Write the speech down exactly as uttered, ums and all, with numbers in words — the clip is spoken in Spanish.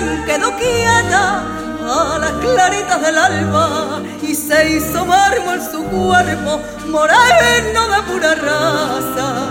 joven quedó quieta a las claritas del alba y se hizo mármol su cuerpo moreno de pura raza.